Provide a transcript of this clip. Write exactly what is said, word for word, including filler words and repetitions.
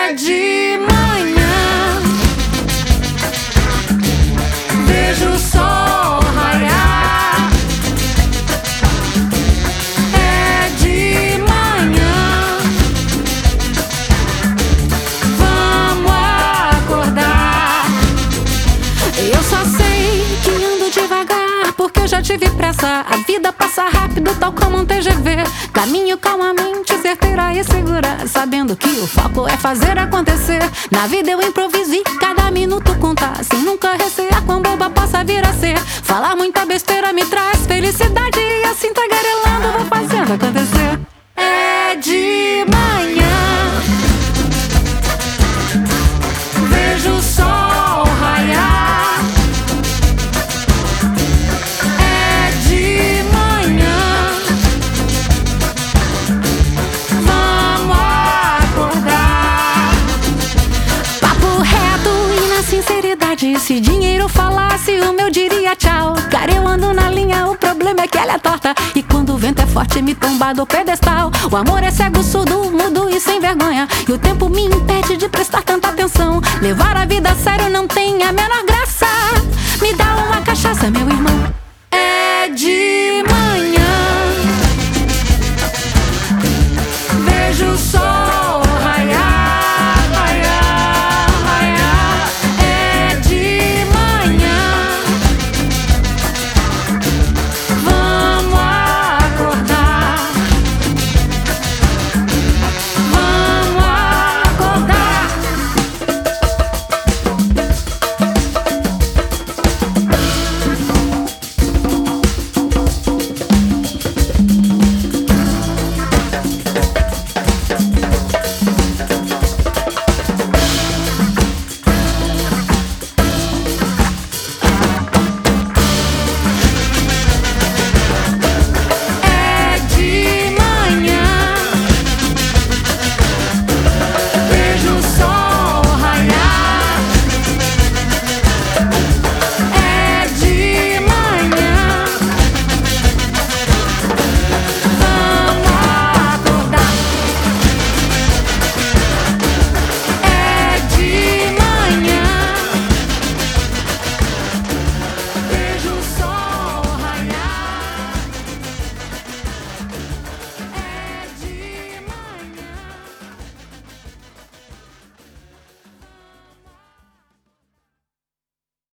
É de manhã, vejo o sol raiar. É de manhã, vamos acordar. Eu só sei que ando devagar, porque eu já tive pressa. A vida passa rápido, tal como um T G V. Caminho calmamente, certeira e segura, sabendo que o foco é fazer acontecer. Na vida eu improviso e cada minuto conta, sem nunca recear quão boba possa vir a ser. Falar muita besteira me traz felicidade, e assim tagarelando vou fazendo acontecer. É de manhã, vejo o sol raiar. É de manhã, vamos acordar. Papo reto e na sinceridade, se dinheiro falasse o meu diria tchau. Cara, eu ando na linha, o problema é que ela é torta, e quando o vento é forte me tomba do pedestal. O amor é cego, surdo, mudo e sem vergonha, e o tempo me impede de prestar tanta atenção. Levar a vida a sério não tem a menor graça, me dá um